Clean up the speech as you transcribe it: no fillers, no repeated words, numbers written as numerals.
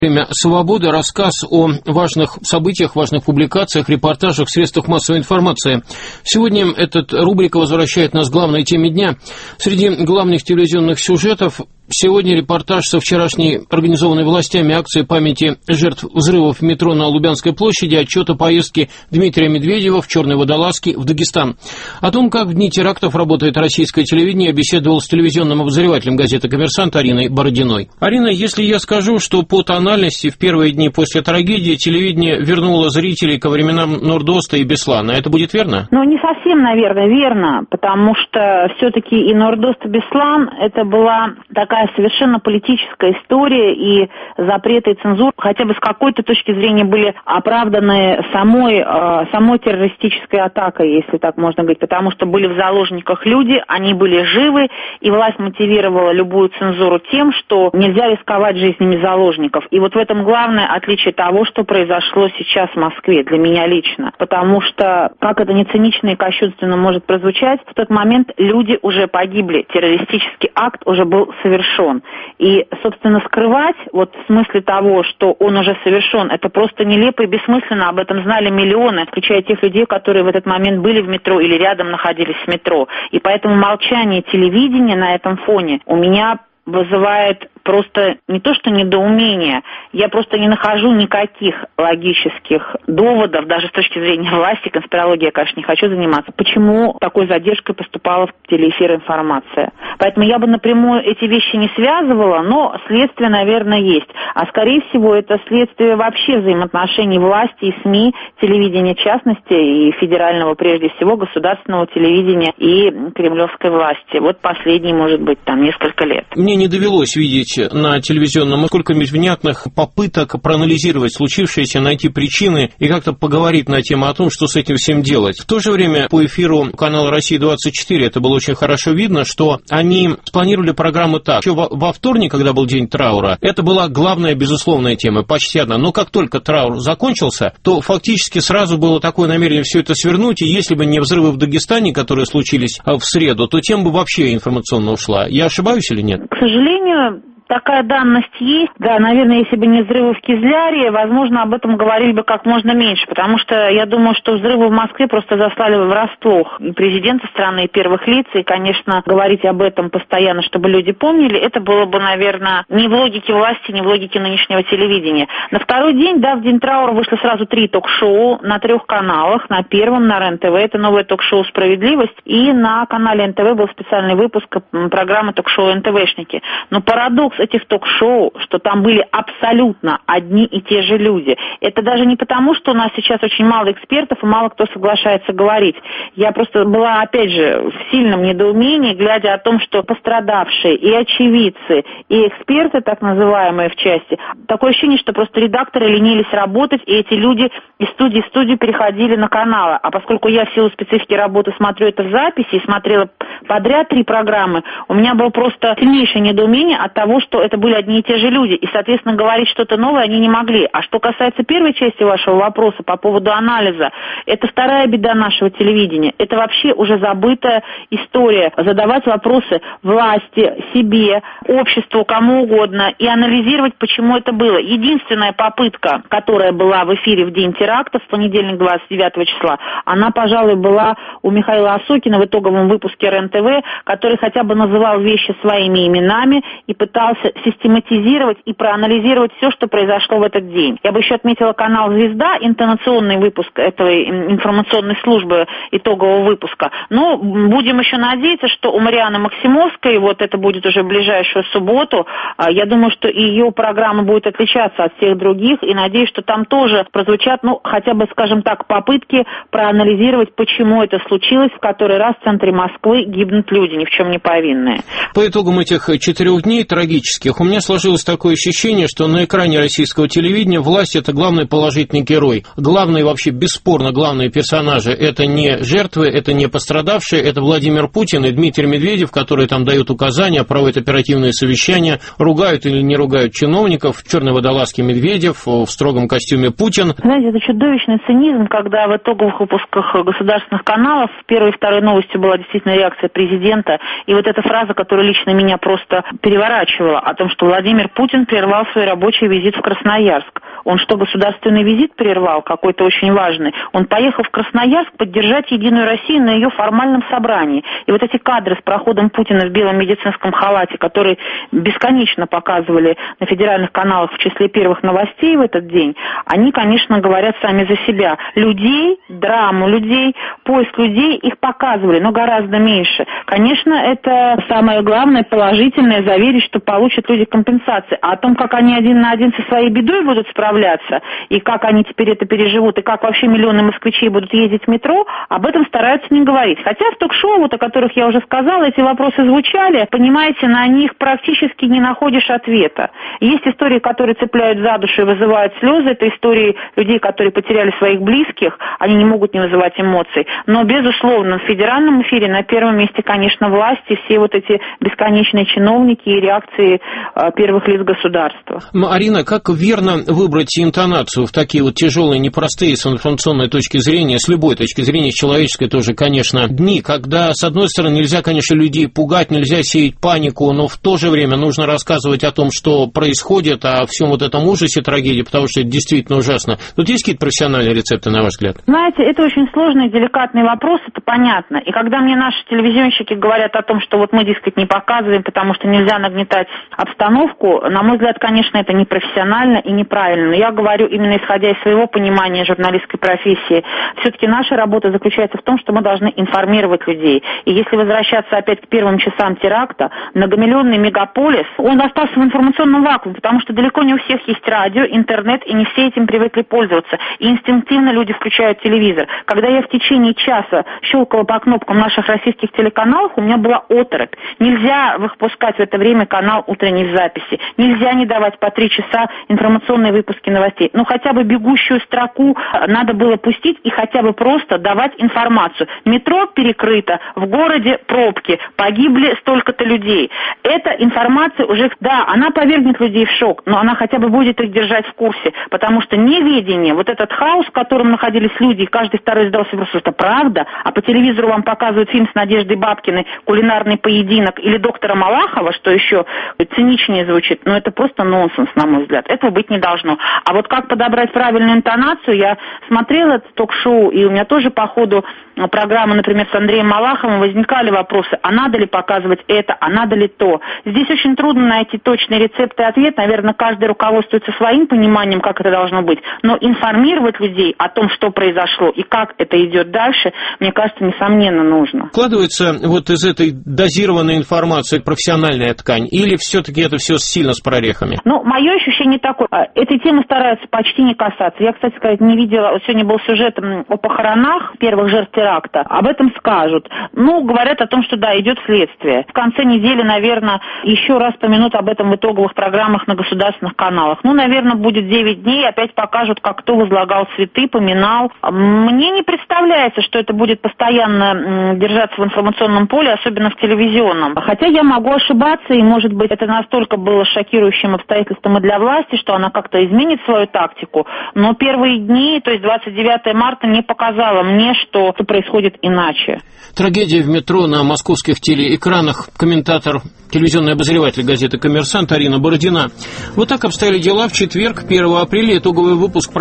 Время свободы, рассказ о важных событиях, важных публикациях, репортажах, средствах массовой информации. Сегодня эта рубрика возвращает нас к главной теме дня. Среди главных телевизионных сюжетов сегодня репортаж со вчерашней организованной властями акции памяти жертв взрывов в метро на Лубянской площади, отчет о поездке Дмитрия Медведева в черной водолазке в Дагестан. О том, как в дни терактов работает российское телевидение, беседовал с телевизионным обозревателем газеты «Коммерсант» Ариной Бородиной. Арина, если я скажу, что по тональности в первые дни после трагедии телевидение вернуло зрителей ко временам Нордоста и Беслана, это будет верно? Ну, не совсем, наверное, верно, потому что все-таки и Нордост, и Беслан – это была такая совершенно политическая история, и запреты и цензура хотя бы с какой-то точки зрения были оправданы самой террористической атакой, если так можно говорить, потому что были в заложниках люди, они были живы, и власть мотивировала любую цензуру тем, что нельзя рисковать жизнями заложников. И вот в этом главное отличие того, что произошло сейчас в Москве, для меня лично. Потому что, как это не цинично и кощунственно может прозвучать, в тот момент люди уже погибли, террористический акт уже был совершен. И, собственно, скрывать, вот в смысле того, что он уже совершен, это просто нелепо и бессмысленно, об этом знали миллионы, включая тех людей, которые в этот момент были в метро или рядом находились в метро. И поэтому молчание телевидения на этом фоне у меня вызывает просто не то что недоумение, я просто не нахожу никаких логических доводов, даже с точки зрения власти, конспирологией я, конечно, не хочу заниматься, почему такой задержкой поступала в телеэфир информация. Поэтому я бы напрямую эти вещи не связывала, но следствие, наверное, есть. А скорее всего, это следствие вообще взаимоотношений власти и СМИ, телевидения в частности, и федерального прежде всего, государственного телевидения и кремлевской власти. Вот последние, может быть, там несколько лет. Мне не довелось видеть на телевизионном сколько-нибудь внятных попыток проанализировать случившееся, найти причины и как-то поговорить на тему о том, что с этим всем делать. В то же время по эфиру канала «Россия-24» это было очень хорошо видно, что они спланировали программу так. Еще во вторник, когда был день траура, это была главная безусловная тема, почти одна. Но как только траур закончился, то фактически сразу было такое намерение все это свернуть, и если бы не взрывы в Дагестане, которые случились в среду, то тема бы вообще информационно ушла. Я ошибаюсь или нет? К сожалению, такая данность есть. Да, наверное, если бы не взрывы в Кизляре, возможно, об этом говорили бы как можно меньше, потому что я думаю, что взрывы в Москве просто застали врасплох и президента страны, и первых лиц, и, конечно, говорить об этом постоянно, чтобы люди помнили, это было бы, наверное, не в логике власти, не в логике нынешнего телевидения. На второй день, да, в день траура вышло сразу 3 ток-шоу на 3 каналах, на Первом, на РЕН-ТВ, это новое ток-шоу «Справедливость», и на канале НТВ был специальный выпуск программы ток-шоу «НТВшники». Но парадокс этих ток-шоу, что там были абсолютно одни и те же люди. Это даже не потому, что у нас сейчас очень мало экспертов и мало кто соглашается говорить. Я просто была, опять же, в сильном недоумении, глядя о том, что пострадавшие и очевидцы, и эксперты, так называемые в части, такое ощущение, что просто редакторы ленились работать, и эти люди из студии в студию переходили на каналы. А поскольку я в силу специфики работы смотрю это в записи и смотрела подряд 3 программы, у меня было просто сильнейшее недоумение от того, что это были одни и те же люди, и, соответственно, говорить что-то новое они не могли. А что касается первой части вашего вопроса по поводу анализа, это вторая беда нашего телевидения. Это вообще уже забытая история. Задавать вопросы власти, себе, обществу, кому угодно, и анализировать, почему это было. Единственная попытка, которая была в эфире в день теракта, в понедельник 29 числа, она, пожалуй, была у Михаила Осокина в итоговом выпуске РЕН-ТВ, который хотя бы называл вещи своими именами и пытался систематизировать и проанализировать все, что произошло в этот день. Я бы еще отметила канал «Звезда», интонационный выпуск этой информационной службы итогового выпуска. Но будем еще надеяться, что у Марианы Максимовской, вот это будет уже в ближайшую субботу, я думаю, что ее программа будет отличаться от всех других, и надеюсь, что там тоже прозвучат, ну, хотя бы, скажем так, попытки проанализировать, почему это случилось, в который раз в центре Москвы гибнут люди, ни в чем не повинные. По итогам этих 4 дней трагических у меня сложилось такое ощущение, что на экране российского телевидения власть – это главный положительный герой. Главные, вообще бесспорно главные персонажи – это не жертвы, это не пострадавшие, это Владимир Путин и Дмитрий Медведев, которые там дают указания, проводят оперативные совещания, ругают или не ругают чиновников, в черной водолазке Медведев, в строгом костюме Путин. Знаете, это чудовищный цинизм, когда в итоговых выпусках государственных каналов первой и второй новостью была действительно реакция президента, и вот эта фраза, которая лично меня просто переворачивала, рассказывала о том, что Владимир Путин прервал свой рабочий визит в Красноярск. Он что, государственный визит прервал, какой-то очень важный? Он поехал в Красноярск поддержать «Единую Россию» на ее формальном собрании. И вот эти кадры с проходом Путина в белом медицинском халате, которые бесконечно показывали на федеральных каналах в числе первых новостей в этот день, они, конечно, говорят сами за себя. Людей, драму людей, поиск людей, их показывали, но гораздо меньше. Конечно, это самое главное, положительное, заверить, что получат люди компенсации. А о том, как они один на один со своей бедой будут справляться, и как они теперь это переживут, и как вообще миллионы москвичей будут ездить в метро, об этом стараются не говорить. Хотя в ток-шоу, о которых я уже сказала, эти вопросы звучали, понимаете, на них практически не находишь ответа. Есть истории, которые цепляют за душу и вызывают слезы, это истории людей, которые потеряли своих близких, они не могут не вызывать эмоций. Но, безусловно, в федеральном эфире на первом месте, конечно, власти, все вот эти бесконечные чиновники и реакции первых лиц государства. Арина, как верно выбрать интонацию в такие вот тяжелые, непростые с информационной точки зрения, с любой точки зрения, с человеческой тоже, конечно, дни, когда, с одной стороны, нельзя, конечно, людей пугать, нельзя сеять панику, но в то же время нужно рассказывать о том, что происходит, о всем вот этом ужасе, трагедии, потому что это действительно ужасно. Тут есть какие-то профессиональные рецепты, на ваш взгляд? Знаете, это очень сложный, деликатный вопрос, это понятно. И когда мне наши телевизионщики говорят о том, что вот мы, дескать, не показываем, потому что нельзя нагнетать обстановку, на мой взгляд, конечно, это непрофессионально и неправильно. Но я говорю именно исходя из своего понимания журналистской профессии. Все-таки наша работа заключается в том, что мы должны информировать людей. И если возвращаться опять к первым часам теракта, многомиллионный мегаполис, он остался в информационном вакууме, потому что далеко не у всех есть радио, интернет, и не все этим привыкли пользоваться. И инстинктивно люди включают телевизор. Когда я в течение часа щелкала по кнопкам наших российских телеканалов, у меня была оторопь. Нельзя выпускать в это время канал утренней в записи. Нельзя не давать по 3 часа информационные выпуски новостей. Ну, хотя бы бегущую строку надо было пустить и хотя бы просто давать информацию. Метро перекрыто, в городе пробки, погибли столько-то людей. Эта информация уже, да, она повергнет людей в шок, но она хотя бы будет их держать в курсе, потому что неведение, вот этот хаос, в котором находились люди, и каждый второй задался вопросом, это правда, а по телевизору вам показывают фильм с Надеждой Бабкиной «Кулинарный поединок» или доктора Малахова, что еще циничнее звучит, но это просто нонсенс, на мой взгляд. Этого быть не должно. А вот как подобрать правильную интонацию, я смотрела это ток-шоу, и у меня тоже по ходу программы, например, с Андреем Малаховым возникали вопросы, а надо ли показывать это, а надо ли то. Здесь очень трудно найти точный рецепт и ответ, наверное, каждый руководствуется своим пониманием, как это должно быть, но информировать людей о том, что произошло и как это идет дальше, мне кажется, несомненно нужно. Складывается вот из этой дозированной информации профессиональная ткань, или все-таки это все сильно с прорехами? Ну, мое ощущение такое, этой темы стараются почти не касаться. Я, кстати сказать, не видела, вот сегодня был сюжет о похоронах первых жертв теракта, об этом скажут. Ну, говорят о том, что да, идет следствие. В конце недели, наверное, еще раз помянут об этом в итоговых программах на государственных каналах. Ну, наверное, будет 9 дней, опять покажут, как кто возлагал цветы, поминал. Мне не представляется, что это будет постоянно держаться в информационном поле, особенно в телевизионном. Хотя я могу ошибаться, и, может быть, это настолько было шокирующим обстоятельством и для власти, что она как-то изменит свою тактику. Но первые дни, то есть 29 марта, не показало мне, что происходит иначе. Трагедия в метро на московских телеэкранах. Комментатор, телевизионный обозреватель газеты «Коммерсант» Арина Бородина. Вот так обстояли дела в четверг, 1 апреля. Итоговый выпуск